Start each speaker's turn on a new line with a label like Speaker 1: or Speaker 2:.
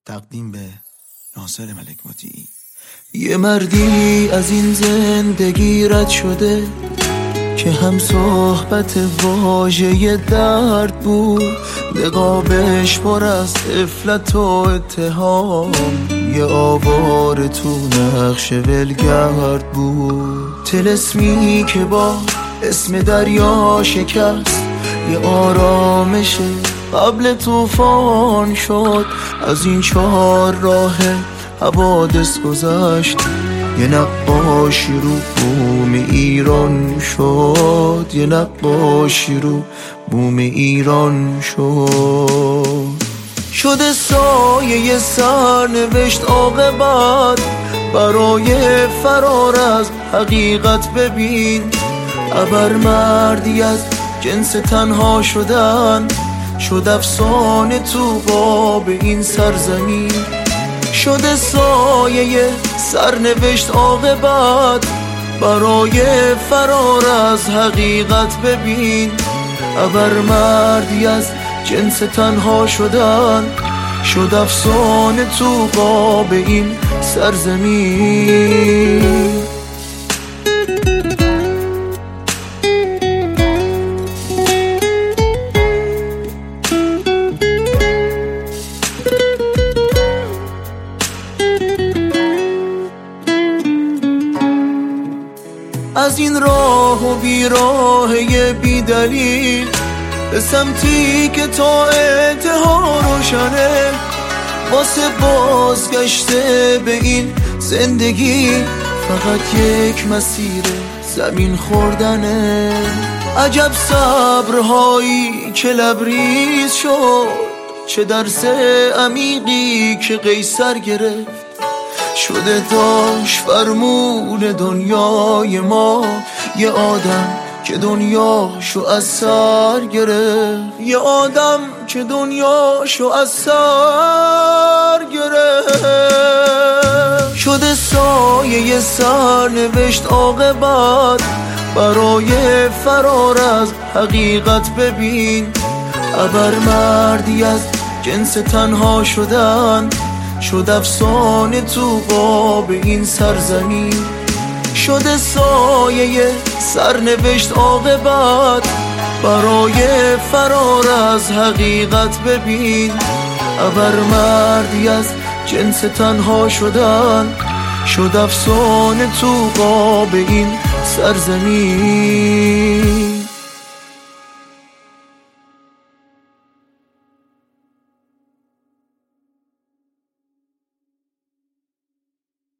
Speaker 1: تقدیم به ناصر ملک مطیعی. یه مردی از این زندگی رد شده که هم صحبت واژه درد بود، نقابش پر از غفلت و اتهام، یه آواره تو نقش ولگرد بود. طلسمی که با اسم دریا شکست، یه آرامش قبل طوفان شد. از این 4 راه حوادث گذشت، یه نقاشی رو بوم ایران شد، یه نقاشی رو بوم ایران شد. شده سایه سرنوشت عاقبت برای فرار از حقیقت. ببین ابرمردی از جنس تنها شدن شد افسانه تو قاب این سرزمین. شده سایه سرنوشت عاقبت برای فرار از حقیقت. ببین ابرمردی از جنس تنها شدن شد افسانه تو قاب این سرزمین. از این راه و بیراهه بی دلیل به سمتی که تا انتها روشنه، واسه بازگشته به این زندگی فقط یک مسیر زمین خوردنه. عجب صبرهایی که لبریز شد، چه درس عمیقی که قیصر گرفت. شده داش فرمون دنیای ما، یه آدم که دنیاشو از سر گرفت، یه آدم که دنیاشو از سر گرفت. شده سایه سرنوشت عاقبت برای فرار از حقیقت. ببین ابرمردی از جنس تنها شدن شد افسانه تو قاب این سرزمین. شده سایه سرنوشت عاقبت برای فرار از حقیقت. ببین ابرمردی از جنس تنها شدن شد افسانه تو قاب این سرزمین.